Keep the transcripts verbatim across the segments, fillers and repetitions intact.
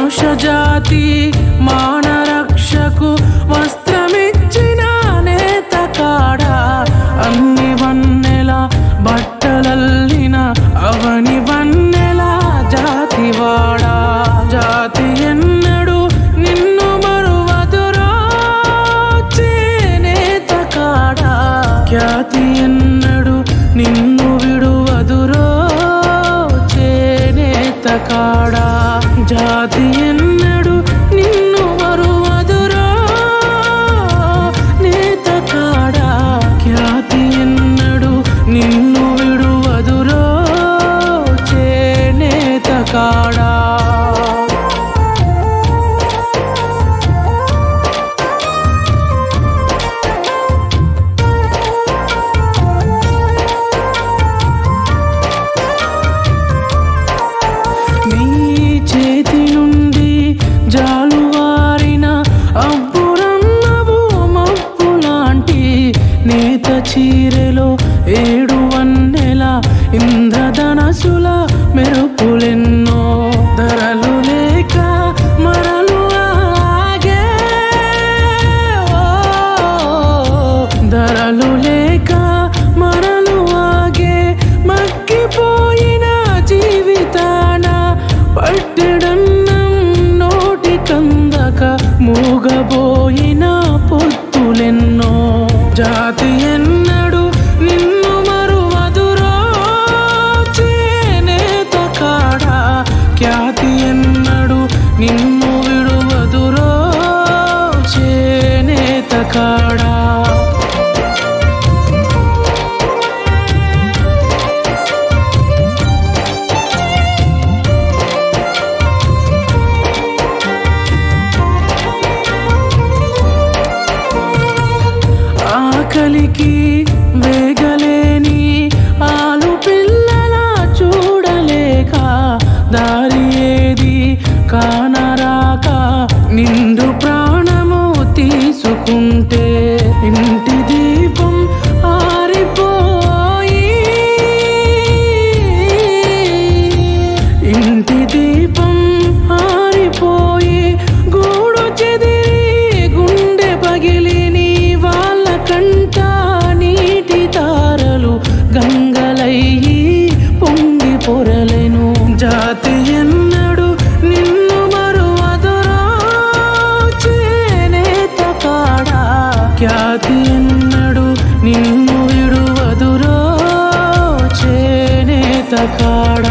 మనుష్య జాతి మానరక్షకు వస్త్రమిచ్చిన నేత కాడ అన్ని వన్నెల బట్టలల్లిన అవని వన్నెల జాతివాడా జాతి ఎన్నడు నిన్ను మరువదురో చేనేత కాడ ఖ్యాతి ఎన్నడు నిన్ను విడువదురో చేనేత కాడ జాతి ఎన్నడు నిన్ను మరువదురో నేత కాడ ఖ్యాతి ఎన్నడు నిన్ను విడువదురో చేనేత కాడ చేతి నుండి జాలువారిన అబ్బురన్నవు మబ్బులాంటి నేత చీరెలో ఏడు వన్నెల ఇంద్రధనసుల మెరుపులెన్నో ధరలు లేక మరలు ఆగే ధరలు లేక మరలు ఆగే మగ్గిపోయిన జీవితాన పట్టెడన్నం నోటి కందక మూగబోయిన పొత్తులెన్నో జాతి ఎన్నడు నిన్ను మరువదురో చేనేత కాడ ఖ్యాతి ఎన్నడు నిన్ను విడువదురో చేనేత కాడ ఆకలికి వేగలేని ఆలు పిల్లల చూడలేక దారి ఏది కానరాక నిండు ప్రాణము తీసుకుంటే ఇంటి దీపం ఆరిపోయి ఇంటి దీపం ఆరిపోయి గూడు చెదిరి గుండె పగిలి కంట నీటి తారలు గంగలయ్యి పొంగి పొరలెను జాతి ఎన్నడు నిన్ను మరువదురో చేనేత కాడ ఖ్యాతి ఎన్నడు నిన్ను విడువదురో చేనేత కాడ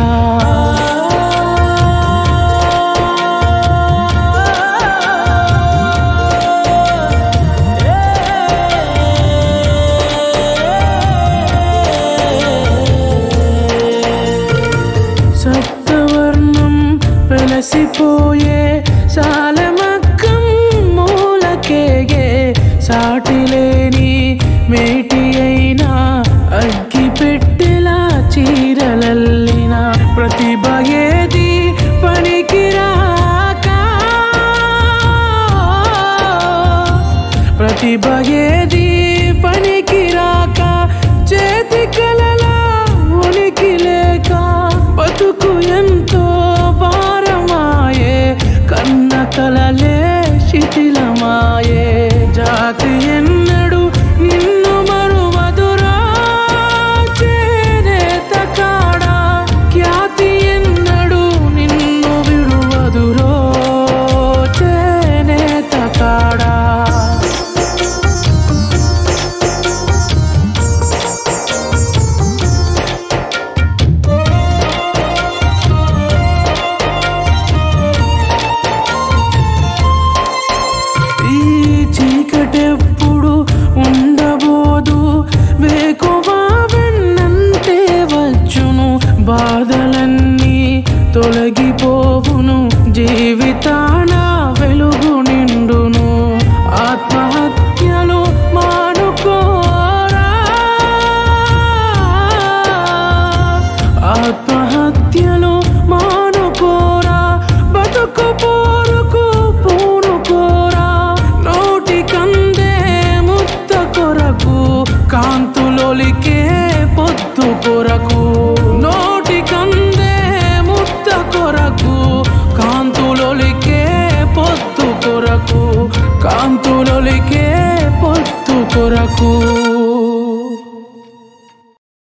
సప్తవర్ణం వెలసిపోయే సాలమక్కం మూలకేగే సాటిలేని మేటి అయినా అగ్గి పెట్టెలా చీరలల్లిన ప్రతిభ ఏది పనికిరాక ప్రతిభ ఏది పనికిరాక చేతి కలలా ఉనికి లేక బతుకు ఎంతో భారమాయే కన్న కలలే శిథిలమాయే జాతి ఎన్నడు నిన్ను మరువదురో చేనేత కాడ ఖ్యాతి ఎన్నడు నిన్ను విడువదురో చేనేత కాడ చీకటెప్పుడు ఉండబోదు వేకువా వెన్నంటే వచ్చును బాధలన్నీ తొలగిపోవును జీవితాన వెలుగు నిండును ఆత్మహత్యలు మానుకోరా ఆత్మ